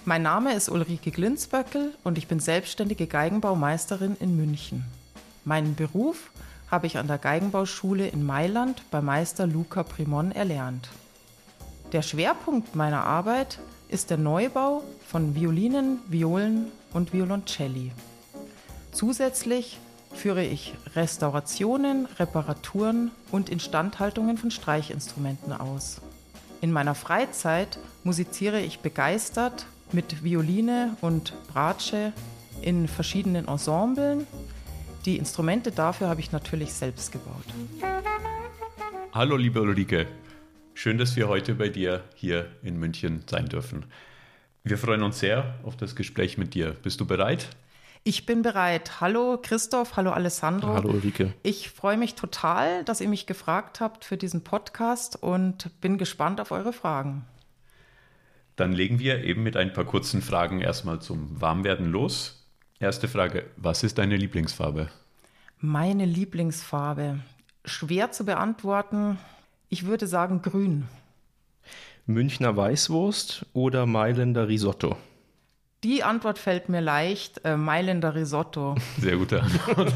Mein Name ist Ulrike Glinsböckel und ich bin selbstständige Geigenbaumeisterin in München. Meinen Beruf habe ich an der Geigenbauschule in Mailand bei Meister Luca Primon erlernt. Der Schwerpunkt meiner Arbeit ist der Neubau von Violinen, Violen und Violoncelli. Zusätzlich führe ich Restaurationen, Reparaturen und Instandhaltungen von Streichinstrumenten aus. In meiner Freizeit musiziere ich begeistert mit Violine und Bratsche in verschiedenen Ensemblen. Die Instrumente dafür habe ich natürlich selbst gebaut. Hallo liebe Ulrike, schön, dass wir heute bei dir hier in München sein dürfen. Wir freuen uns sehr auf das Gespräch mit dir. Bist du bereit? Ich bin bereit. Hallo Christoph, hallo Alessandro. Hallo Ulrike. Ich freue mich total, dass ihr mich gefragt habt für diesen Podcast und bin gespannt auf eure Fragen. Dann legen wir eben mit ein paar kurzen Fragen erstmal zum Warmwerden los. Erste Frage, was ist deine Lieblingsfarbe? Meine Lieblingsfarbe? Schwer zu beantworten. Ich würde sagen grün. Münchner Weißwurst oder Mailänder Risotto? Die Antwort fällt mir leicht, Mailänder Risotto. Sehr gute Antwort.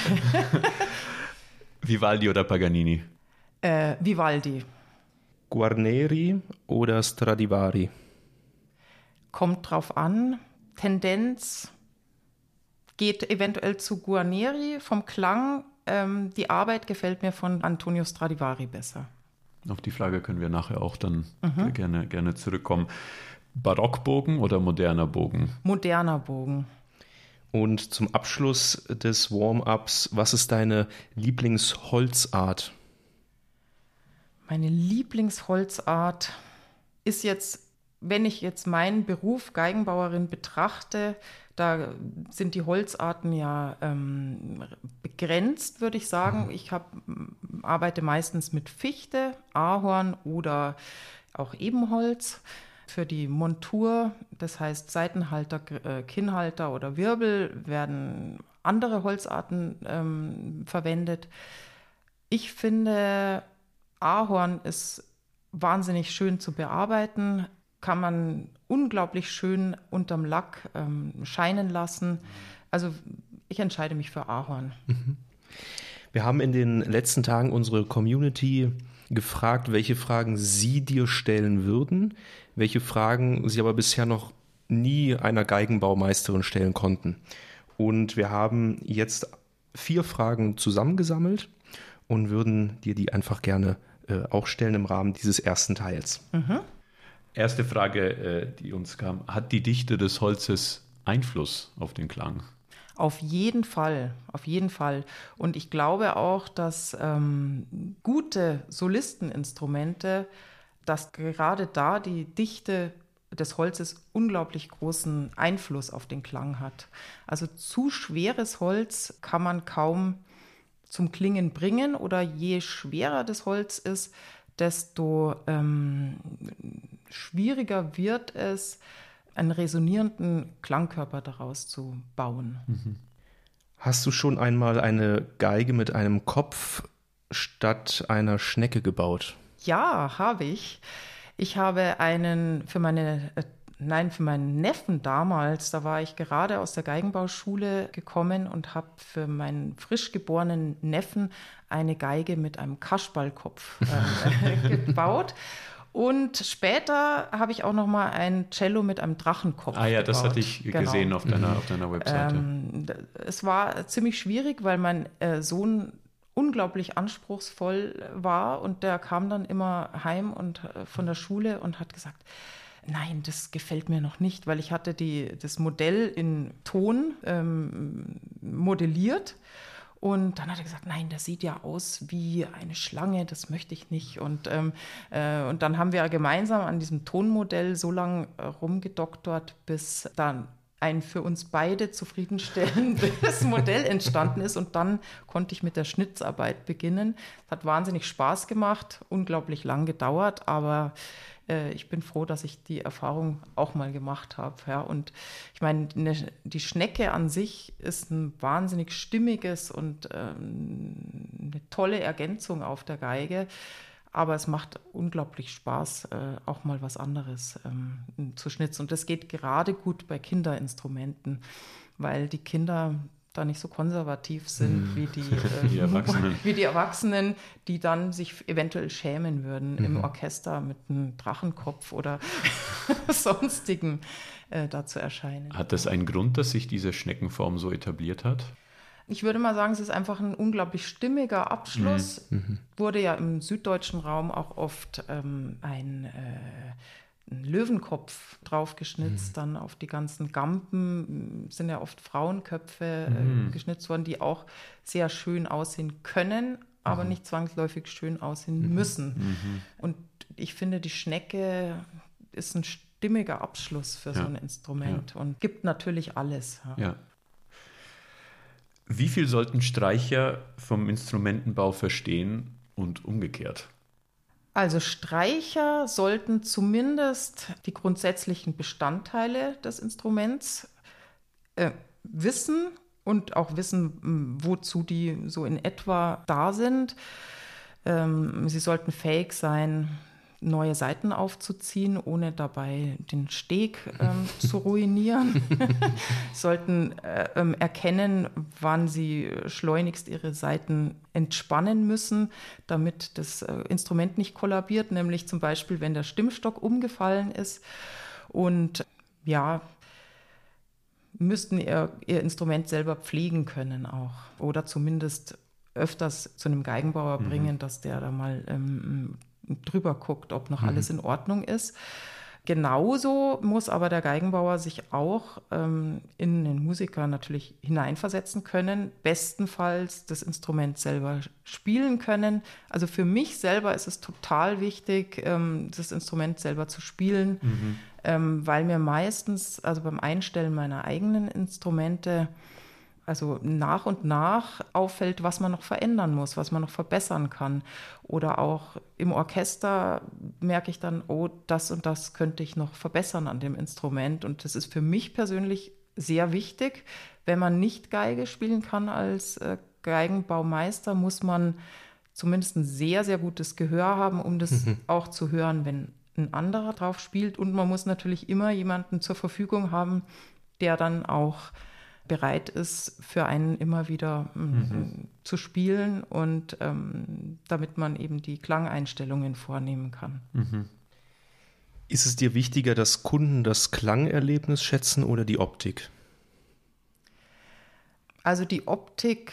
Vivaldi oder Paganini? Vivaldi. Guarneri oder Stradivari? Kommt drauf an. Tendenz geht eventuell zu Guarneri. Vom Klang, die Arbeit gefällt mir von Antonio Stradivari besser. Auf die Frage können wir nachher auch dann gerne zurückkommen. Barockbogen oder moderner Bogen? Moderner Bogen. Und zum Abschluss des Warm-ups, was ist deine Lieblingsholzart? Meine Lieblingsholzart ist jetzt, wenn ich jetzt meinen Beruf Geigenbauerin betrachte, da sind die Holzarten ja begrenzt, würde ich sagen. Ich arbeite meistens mit Fichte, Ahorn oder auch Ebenholz. Für die Montur, das heißt Saitenhalter, Kinnhalter oder Wirbel, werden andere Holzarten verwendet. Ich finde, Ahorn ist wahnsinnig schön zu bearbeiten, kann man unglaublich schön unterm Lack scheinen lassen. Also ich entscheide mich für Ahorn. Wir haben in den letzten Tagen unsere Community gefragt, welche Fragen sie dir stellen würden, welche Fragen sie aber bisher noch nie einer Geigenbaumeisterin stellen konnten. Und wir haben jetzt 4 Fragen zusammengesammelt und würden dir die einfach gerne auch stellen im Rahmen dieses ersten Teils. Erste Frage, die uns kam, hat die Dichte des Holzes Einfluss auf den Klang? Auf jeden Fall, auf jeden Fall. Und ich glaube auch, dass gute Solisteninstrumente, dass gerade da die Dichte des Holzes unglaublich großen Einfluss auf den Klang hat. Also zu schweres Holz kann man kaum zum Klingen bringen oder je schwerer das Holz ist, desto schwieriger wird es, einen resonierenden Klangkörper daraus zu bauen. Hast du schon einmal eine Geige mit einem Kopf statt einer Schnecke gebaut? Ja, habe ich. Ich habe für meinen Neffen damals, da war ich gerade aus der Geigenbauschule gekommen und habe für meinen frisch geborenen Neffen eine Geige mit einem Kasperlkopf gebaut. Und später habe ich auch noch mal ein Cello mit einem Drachenkopf gebaut. Das hatte ich gesehen auf deiner Webseite. Es war ziemlich schwierig, weil mein Sohn unglaublich anspruchsvoll war und der kam dann immer heim und von der Schule und hat gesagt, nein, das gefällt mir noch nicht, weil ich hatte das Modell in Ton modelliert. Und dann hat er gesagt, nein, das sieht ja aus wie eine Schlange, das möchte ich nicht. Und dann haben wir gemeinsam an diesem Tonmodell so lange rumgedoktort, bis dann ein für uns beide zufriedenstellendes Modell entstanden ist. Und dann konnte ich mit der Schnitzarbeit beginnen. Es hat wahnsinnig Spaß gemacht, unglaublich lang gedauert, aber ich bin froh, dass ich die Erfahrung auch mal gemacht habe. Ja. Und ich meine, die Schnecke an sich ist ein wahnsinnig stimmiges und eine tolle Ergänzung auf der Geige. Aber es macht unglaublich Spaß, auch mal was anderes zu schnitzen. Und das geht gerade gut bei Kinderinstrumenten, weil die Kinder da nicht so konservativ sind wie die Erwachsenen, die dann sich eventuell schämen würden, im Orchester mit einem Drachenkopf oder sonstigen da zu erscheinen. Hat das einen Grund, dass sich diese Schneckenform so etabliert hat? Ich würde mal sagen, es ist einfach ein unglaublich stimmiger Abschluss. Wurde ja im süddeutschen Raum auch oft ein Löwenkopf draufgeschnitzt, dann auf die ganzen Gampen sind ja oft Frauenköpfe geschnitzt worden, die auch sehr schön aussehen können, aber nicht zwangsläufig schön aussehen müssen. Und ich finde, die Schnecke ist ein stimmiger Abschluss für so ein Instrument und gibt natürlich alles. Ja. Wie viel sollten Streicher vom Instrumentenbau verstehen und umgekehrt? Also Streicher sollten zumindest die grundsätzlichen Bestandteile des Instruments wissen und auch wissen, wozu die so in etwa da sind. Sie sollten fähig sein, neue Saiten aufzuziehen, ohne dabei den Steg zu ruinieren. Sollten erkennen, wann sie schleunigst ihre Saiten entspannen müssen, damit das Instrument nicht kollabiert, nämlich zum Beispiel, wenn der Stimmstock umgefallen ist. Und ja, müssten ihr Instrument selber pflegen können auch oder zumindest öfters zu einem Geigenbauer bringen, dass der da mal drüber guckt, ob noch alles in Ordnung ist. Genauso muss aber der Geigenbauer sich auch in den Musiker natürlich hineinversetzen können, bestenfalls das Instrument selber spielen können. Also für mich selber ist es total wichtig, das Instrument selber zu spielen, weil mir meistens, also beim Einstellen meiner eigenen Instrumente, also nach und nach auffällt, was man noch verändern muss, was man noch verbessern kann. Oder auch im Orchester merke ich dann, oh, das und das könnte ich noch verbessern an dem Instrument. Und das ist für mich persönlich sehr wichtig. Wenn man nicht Geige spielen kann als Geigenbaumeister, muss man zumindest ein sehr, sehr gutes Gehör haben, um das auch zu hören, wenn ein anderer drauf spielt. Und man muss natürlich immer jemanden zur Verfügung haben, der dann auch bereit ist, für einen immer wieder zu spielen und damit man eben die Klangeinstellungen vornehmen kann. Ist es dir wichtiger, dass Kunden das Klangerlebnis schätzen oder die Optik? Also die Optik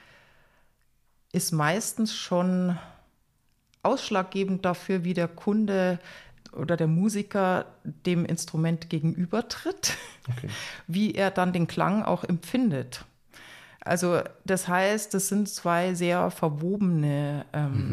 ist meistens schon ausschlaggebend dafür, wie der Kunde oder der Musiker dem Instrument gegenübertritt, wie er dann den Klang auch empfindet. Also das heißt, das sind zwei sehr verwobene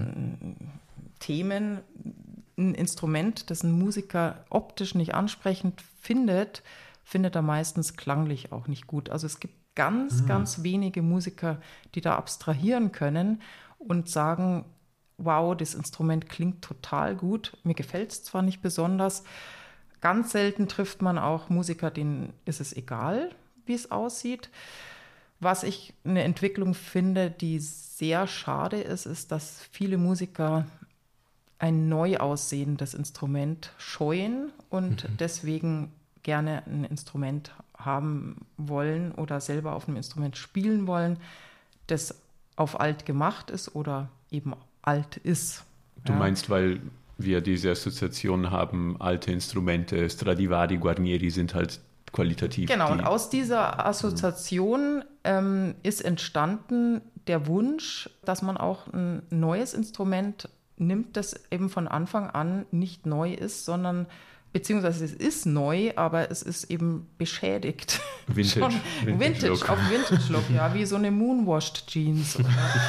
Themen. Ein Instrument, das ein Musiker optisch nicht ansprechend findet, findet er meistens klanglich auch nicht gut. Also es gibt ganz wenige Musiker, die da abstrahieren können und sagen, wow, das Instrument klingt total gut. Mir gefällt es zwar nicht besonders. Ganz selten trifft man auch Musiker, denen ist es egal, wie es aussieht. Was ich eine Entwicklung finde, die sehr schade ist, ist, dass viele Musiker ein neu aussehendes Instrument scheuen und deswegen gerne ein Instrument haben wollen oder selber auf einem Instrument spielen wollen, das auf alt gemacht ist oder eben alt ist. Du meinst, weil wir diese Assoziation haben, alte Instrumente, Stradivari, Guarnieri sind halt qualitativ. Genau, und aus dieser Assoziation ist entstanden der Wunsch, dass man auch ein neues Instrument nimmt, das eben von Anfang an nicht neu ist, sondern beziehungsweise es ist neu, aber es ist eben beschädigt. Vintage Vintage, auf Vintage-Look, ja, wie so eine Moonwashed Jeans.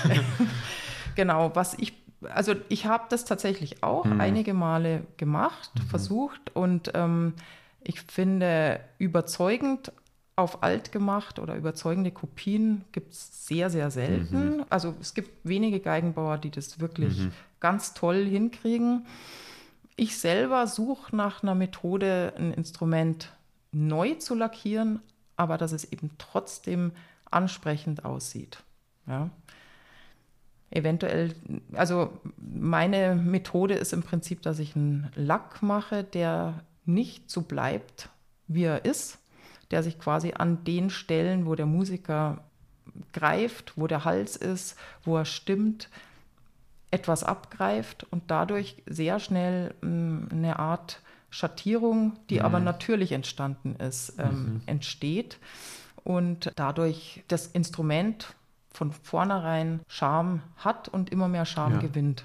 Genau, also ich habe das tatsächlich auch einige Male gemacht, versucht und ich finde, überzeugend auf alt gemacht oder überzeugende Kopien gibt es sehr, sehr selten. Also es gibt wenige Geigenbauer, die das wirklich ganz toll hinkriegen. Ich selber suche nach einer Methode, ein Instrument neu zu lackieren, aber dass es eben trotzdem ansprechend aussieht. Ja. Eventuell, also meine Methode ist im Prinzip, dass ich einen Lack mache, der nicht so bleibt, wie er ist, der sich quasi an den Stellen, wo der Musiker greift, wo der Hals ist, wo er stimmt, etwas abgreift und dadurch sehr schnell eine Art Schattierung, die aber natürlich entstanden ist, entsteht und dadurch das Instrument von vornherein Charme hat und immer mehr Charme gewinnt.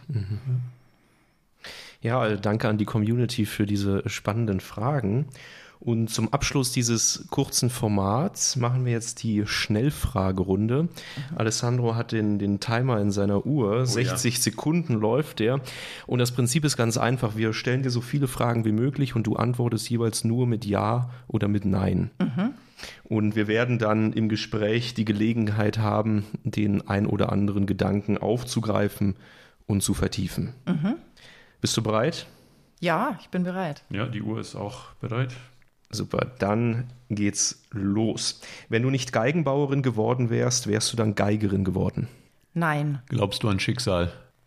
Ja, danke an die Community für diese spannenden Fragen. Und zum Abschluss dieses kurzen Formats machen wir jetzt die Schnellfragerunde. Alessandro hat den Timer in seiner Uhr. 60 Sekunden läuft der. Und das Prinzip ist ganz einfach. Wir stellen dir so viele Fragen wie möglich und du antwortest jeweils nur mit Ja oder mit Nein. Und wir werden dann im Gespräch die Gelegenheit haben, den ein oder anderen Gedanken aufzugreifen und zu vertiefen. Bist du bereit? Ja, ich bin bereit. Ja, die Uhr ist auch bereit. Super, dann geht's los. Wenn du nicht Geigenbauerin geworden wärst, wärst du dann Geigerin geworden? Nein. Glaubst du an Schicksal?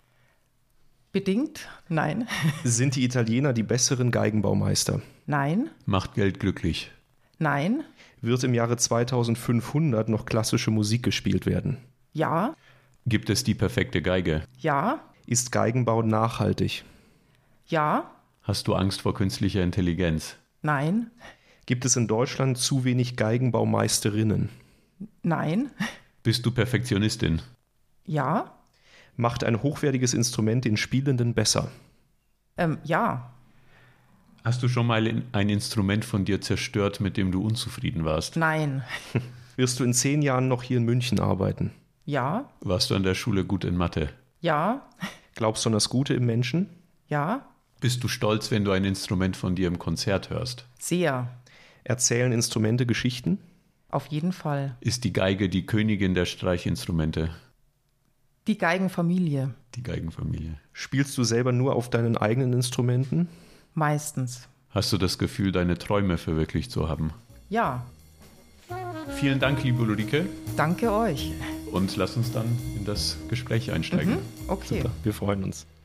Bedingt? Nein. Sind die Italiener die besseren Geigenbaumeister? Nein. Macht Geld glücklich? Nein. Wird im Jahre 2500 noch klassische Musik gespielt werden? Ja. Gibt es die perfekte Geige? Ja. Ist Geigenbau nachhaltig? Ja. Hast du Angst vor künstlicher Intelligenz? Nein. Gibt es in Deutschland zu wenig Geigenbaumeisterinnen? Nein. Bist du Perfektionistin? Ja. Macht ein hochwertiges Instrument den Spielenden besser? Ja. Hast du schon mal ein Instrument von dir zerstört, mit dem du unzufrieden warst? Nein. Wirst du in 10 Jahren noch hier in München arbeiten? Ja. Warst du an der Schule gut in Mathe? Ja. Glaubst du an das Gute im Menschen? Ja. Bist du stolz, wenn du ein Instrument von dir im Konzert hörst? Sehr. Erzählen Instrumente Geschichten? Auf jeden Fall. Ist die Geige die Königin der Streichinstrumente? Die Geigenfamilie. Die Geigenfamilie. Spielst du selber nur auf deinen eigenen Instrumenten? Meistens. Hast du das Gefühl, deine Träume verwirklicht zu haben? Ja. Vielen Dank, liebe Ulrike. Danke euch. Und lass uns dann in das Gespräch einsteigen. Okay. Super, wir freuen uns.